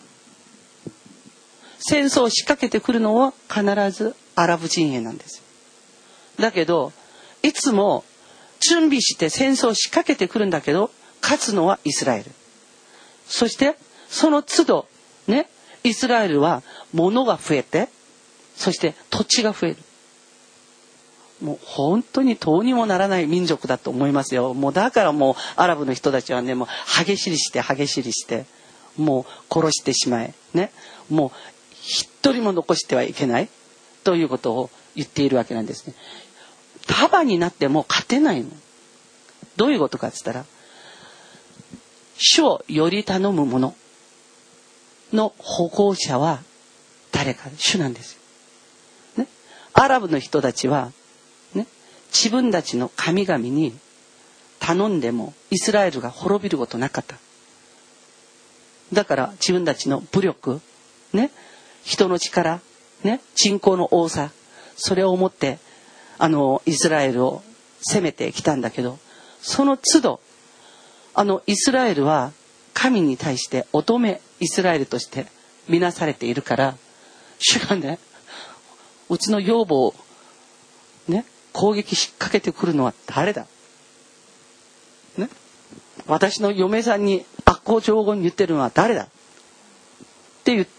戦争を仕掛けてくるのは必ずアラブ陣営なんですよ。だけどいつも準備して戦争を仕掛けてくるんだけど勝つのはイスラエル。そしてその都度ねイスラエルは物が増えて、そして土地が増える。もう本当にどうにもならない民族だと思いますよ。もうだからもうアラブの人たちはねもう激しりしてもう殺してしまえね、もう一人も残してはいけないということを言っているわけなんですね。束になっても勝てないの。どういうことかって言ったら、主をより頼む者の保護者は誰か、主なんですよ、ね、アラブの人たちは自分たちの神々に頼んでもイスラエルが滅びることなかった。だから自分たちの武力、ね、人の力、ね、人口の多さ、それを持ってイスラエルを攻めてきたんだけど、その都度イスラエルは神に対して乙女イスラエルとして見なされているから、主がねうちの養母をね攻撃しかけてくるのは誰だ、ね、私の嫁さんに悪口上言言ってるのは誰だって言って、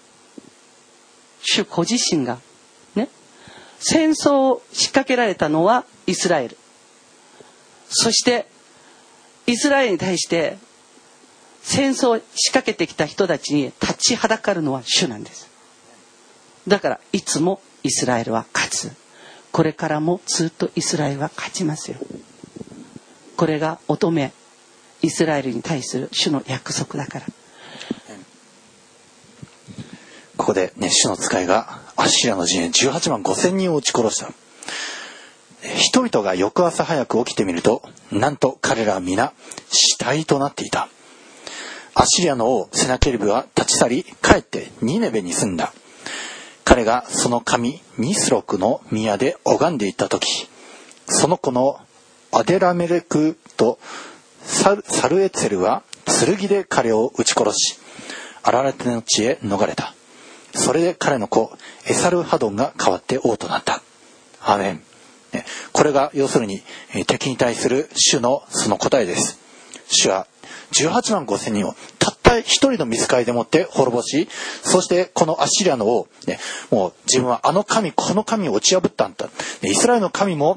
主ご自身がね戦争を仕掛けられたのはイスラエル、そしてイスラエルに対して戦争を仕掛けてきた人たちに立ちはだかるのは主なんです。だからいつもイスラエルは勝つ。これからもずっとイスラエルは勝ちますよ。これが乙女イスラエルに対する主の約束だから。 ここで、ね、主の使いがアッシリアの陣営18万5千人を撃ち殺した。人々が翌朝早く起きてみると、なんと彼らは皆死体となっていた。アッシリアの王セナケリブは立ち去り帰ってニネベに住んだ。彼がその神ニスロクの宮で拝んでいった時、その子のアデラメレクとサルエツェルは剣で彼を撃ち殺し、アラレテの地へ逃れた。それで彼の子エサルハドンが代わって王となった。アーメン。 これが要するに敵に対する主のその答えです。主は18万5千人をたった一人の御使いでもって滅ぼし、そしてこのアッシリアの王、もう自分はあの神この神を打ち破ったんだ、イスラエルの神も、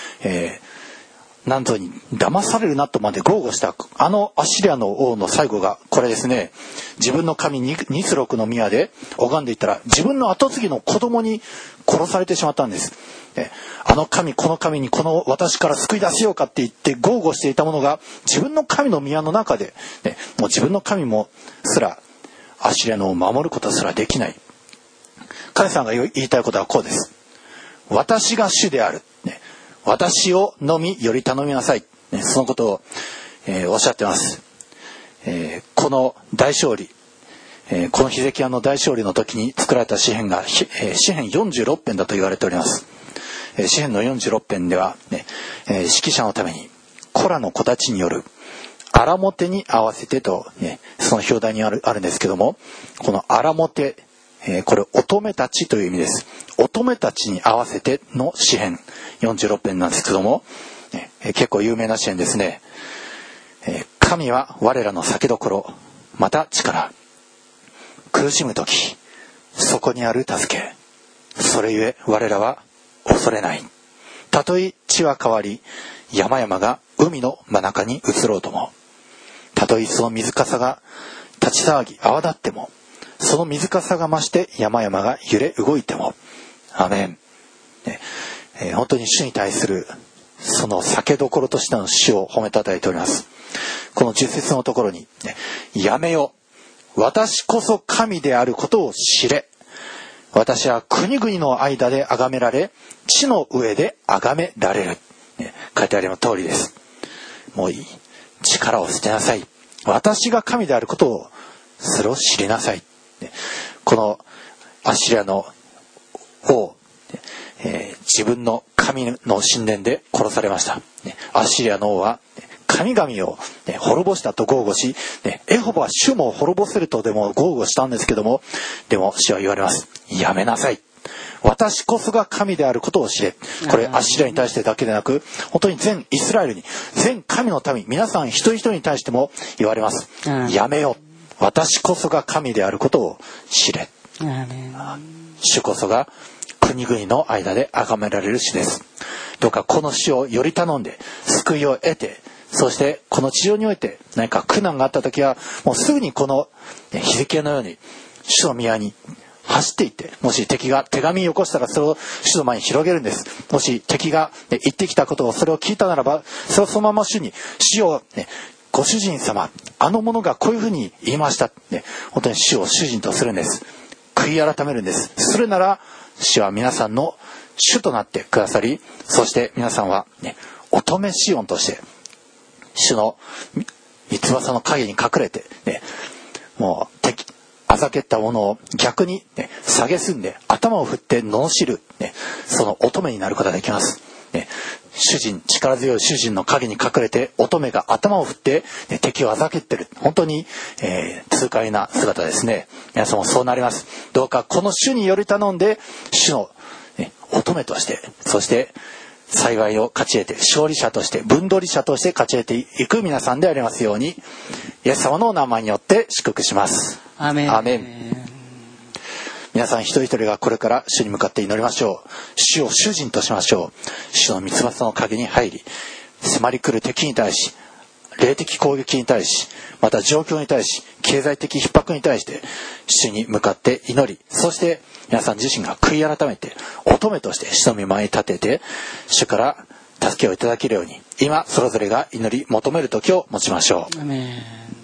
何ぞに騙されるなとまで豪語したあのアッシリアの王の最後がこれですね。自分の神ニスロクの宮で拝んでいったら自分の跡継ぎの子供に殺されてしまったんです。あの神この神にこの私から救い出しようかって言って豪語していたものが自分の神の宮の中で、もう自分の神もすらアッシリアの王を守ることすらできない。神様が言いたいことはこうです。私が主である、私をのみより頼みなさい、そのことを、おっしゃってます。この大勝利、このヒゼキヤの大勝利の時に作られた詩編が詩編46編だと言われております。詩編の46編では、指揮者のためにコラの子たちによる荒もてに合わせてと、その表題にあるんですけども、この荒もて、これ乙女たちという意味です。乙女たちに合わせての詩編46編なんですけども、結構有名な詩編ですね。神は我らの酒どころ、また力、苦しむ時そこにある助け、それゆえ我らは恐れない。たとえ地は変わり山々が海の真中に移ろうとも、たとえその水かさが立ち騒ぎ泡立っても、その水かさが増して山々が揺れ動いても、アメン。本当に主に対するその酒どころとしての主を褒めたたえております。この10節のところに、やめよ、私こそ神であることを知れ。私は国々の間で崇められ、地の上で崇められる。書いてあるの通りです。もういい。力を捨てなさい。私が神であることをそれを知りなさい。このアッシリアの王、自分の神の神殿で殺されました。アッシリアの王は神々を滅ぼしたと豪語し、エホバは主も滅ぼせるとでも豪語したんですけども、でも主は言われます。やめなさい。私こそが神であることを知れ。これアッシリアに対してだけでなく、本当に全イスラエルに、全神の民、皆さん一人一人に対しても言われます。やめよ。私こそが神であることを知れ。主こそが国々の間で崇められる主です。どうかこの主をより頼んで救いを得て、そしてこの地上において何か苦難があった時はもうすぐにこのヒゼキヤのように主の宮に走っていって、もし敵が手紙をよこしたらそれを主の前に広げるんです。もし敵が言ってきたことをそれを聞いたならば、それをそのまま主に、主をご主人様、あの者がこういうふうに言いました、本当に主を主人とするんです。悔い改めるんです。それなら主は皆さんの主となってくださり、そして皆さんは、乙女シオンとして主の三翼の影に隠れて、もうあざけったものを逆に、蔑んで頭を振って罵る、その乙女になることができます。主人、力強い主人の影に隠れて乙女が頭を振って、敵をあざけってる。本当に、痛快な姿ですね。皆さんもそうなります。どうかこの主により頼んで主の、乙女として、そして幸いを勝ち得て勝利者として分取り者として勝ち得ていく皆さんでありますように、イエス様のお名前によって祝福します。 アーメン。 アーメン。皆さん一人一人がこれから主に向かって祈りましょう。主を主人としましょう。主の三翼の影に入り、迫り来る敵に対し、霊的攻撃に対し、また状況に対し、経済的逼迫に対して主に向かって祈り、そして皆さん自身が悔い改めて乙女として主の御前に立てて主から助けをいただけるように、今それぞれが祈り求める時を持ちましょう。 アメン。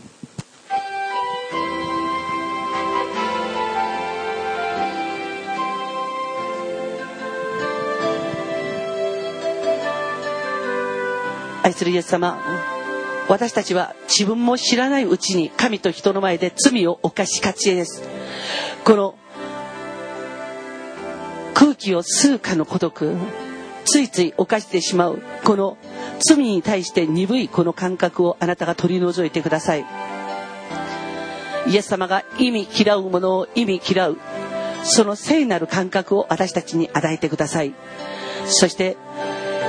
愛するイエス様、私たちは自分も知らないうちに神と人の前で罪を犯しがちです。この空気を吸うかのごとくついつい犯してしまうこの罪に対して鈍いこの感覚をあなたが取り除いてください。イエス様が忌み嫌うものを忌み嫌うその聖なる感覚を私たちに与えてください。そして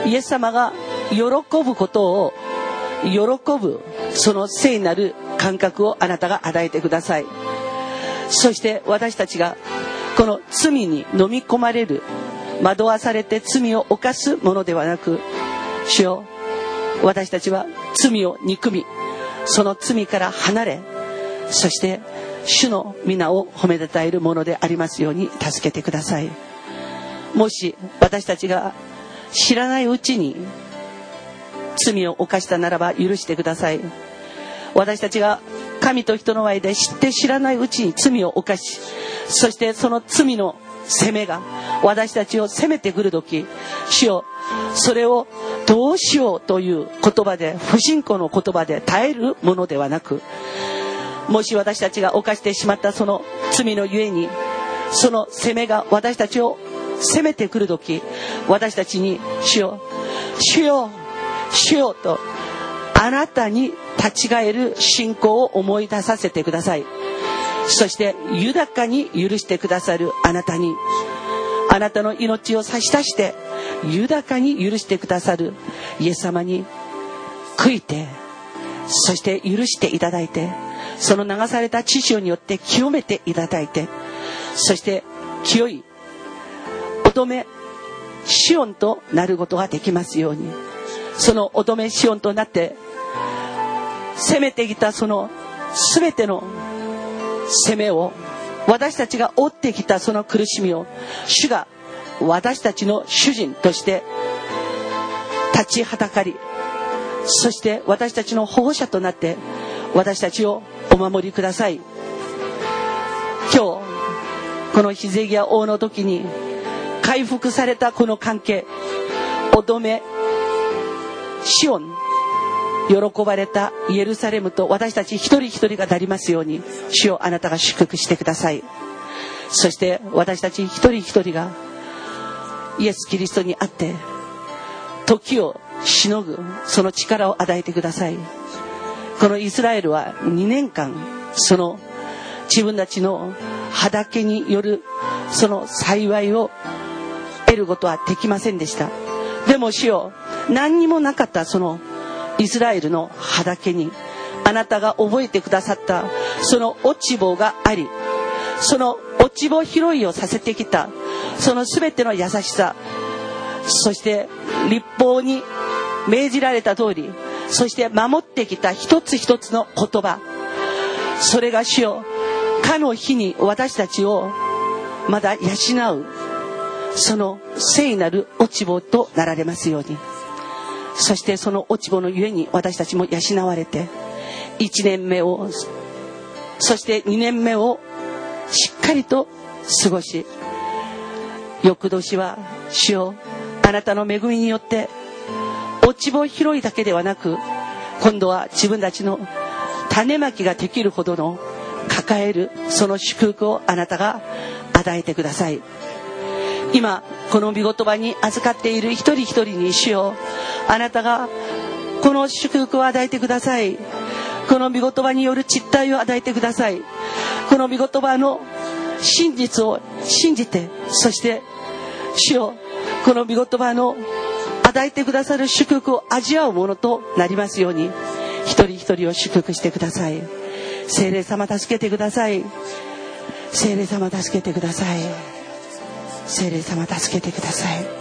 イエス様が喜ぶことを喜ぶその聖なる感覚をあなたが与えてください。そして私たちがこの罪に飲み込まれる、惑わされて罪を犯すものではなく、主よ、私たちは罪を憎み、その罪から離れ、そして主の皆を褒めたたえるものでありますように助けてください。もし私たちが知らないうちに罪を犯したならば許してください。私たちが神と人の前で知って知らないうちに罪を犯し、そしてその罪の責めが私たちを責めてくるとき、主よ、それをどうしようという言葉で、不信仰の言葉で耐えるものではなく、もし私たちが犯してしまったその罪のゆえに、その責めが私たちを責めてくるとき、私たちに主よ、主よ、主よとあなたに立ち返る信仰を思い出させてください。そして豊かに許してくださるあなたに、あなたの命を差し出して豊かに許してくださるイエス様に悔いて、そして許していただいて、その流された血潮によって清めていただいて、そして清い乙女シオンとなることができますように、その乙女シオンとなって責めてきたその全ての責めを、私たちが負ってきたその苦しみを、主が私たちの主人として立ちはだかり、そして私たちの保護者となって私たちをお守りください。今日このヒゼキヤ王の時に回復されたこの関係、乙女シオン、喜ばれたイエルサレムと私たち一人一人がなりますように、主をあなたが祝福してください。そして私たち一人一人がイエス・キリストにあって時をしのぐその力を与えてください。このイスラエルは2年間その自分たちの畑によるその幸いを得ることはできませんでした。でも主よ、何にもなかったそのイスラエルの畑にあなたが覚えてくださったその落ち穂があり、その落ち穂拾いをさせてきたその全ての優しさ、そして律法に命じられた通り、そして守ってきた一つ一つの言葉、それが主よ、かの日に私たちをまだ養うその聖なる落ち穂となられますように。そしてその落ち穂のゆえに私たちも養われて、1年目をそして2年目をしっかりと過ごし、翌年は主よ、あなたの恵みによって落ち穂拾いだけではなく、今度は自分たちの種まきができるほどの抱えるその祝福をあなたが与えてください。今この御言葉に預かっている一人一人に主よ、あなたがこの祝福を与えてください。この御言葉による実体を与えてください。この御言葉の真実を信じて、そして主よ、この御言葉の与えてくださる祝福を味わうものとなりますように、一人一人を祝福してください。聖霊様助けてください。聖霊様助けてください。聖霊様助けてください。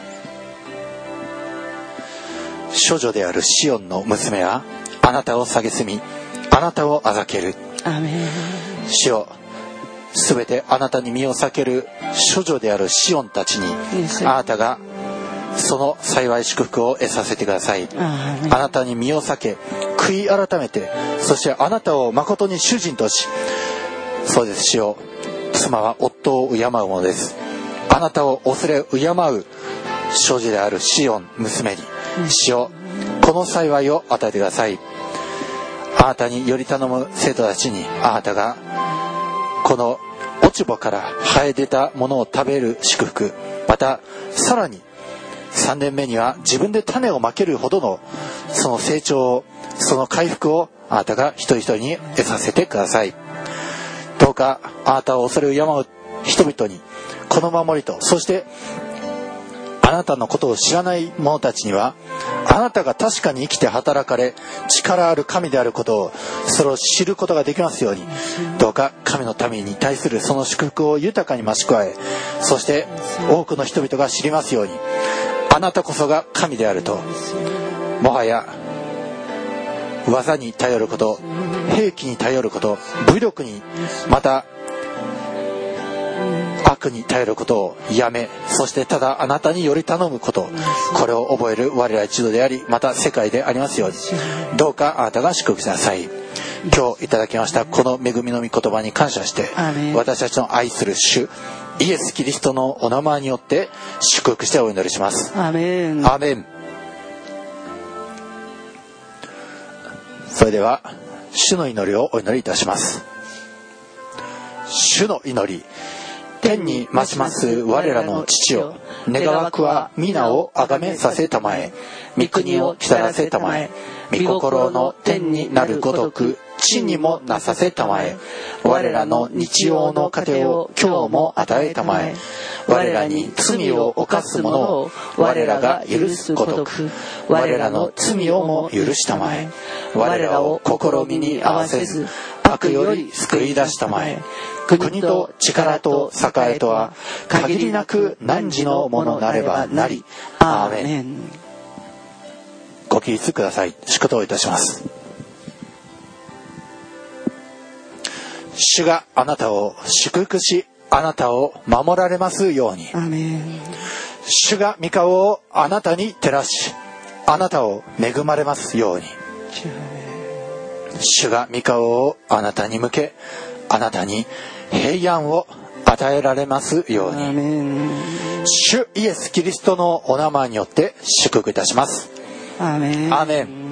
処女であるシオンの娘はあなたを蔑み、あなたをあざける。 アーメン。 主よ、すべてあなたに身を避ける処女であるシオンたちに、あなたがその幸い祝福を得させてください。あなたに身を避け、悔い改めて、そしてあなたを誠に主人とし、そうです、主よ、妻は夫を敬うものです。あなたを恐れ敬う処女であるシオン娘に、主よ、この幸いを与えてください。あなたにより頼む生徒たちに、あなたがこの落ち穂から生え出たものを食べる祝福、またさらに3年目には自分で種をまけるほどのその成長を、その回復をあなたが一人一人に得させてください。どうかあなたを恐れ敬う人々にこの守りと、そしてああなたのことを知らない者たちには、あなたが確かに生きて働かれ力ある神であることを、それを知ることができますように、どうか神の民に対するその祝福を豊かに増し加え、そして多くの人々が知りますように、あなたこそが神であると、もはや技に頼ること、兵器に頼ること、武力に、また悪に頼ることをやめ、そしてただあなたにより頼むこと、これを覚える我ら一同であり、また世界でありますように、どうかあなたが祝福しなさい。今日いただきましたこの恵みの御言葉に感謝して、私たちの愛する主イエス・キリストのお名前によって祝福してお祈りします。 アーメン。 アーメン。それでは主の祈りをお祈りいたします。主の祈り。天に増します我らの父よ、願わくは皆をあがめさせたまえ、御国を来たらせたまえ、御心の天になるごとく地にもなさせたまえ、我らの日曜の糧を今日も与えたまえ、我らに罪を犯す者を我らが許すごとく我らの罪をも許したまえ、我らを試みに合わせず悪より救い出したまえ、国と力と栄とは限りなく汝のものなればなり。アーメン。ご起立ください。祝祷いたします。主があなたを祝福し、あなたを守られますように。 アーメン。 主が御顔をあなたに照らし、あなたを恵まれますように。主が御顔をあなたに向け、あなたに平安を与えられますように。主イエス・キリストのお名前によって祝福いたします。 アーメン。 アーメン。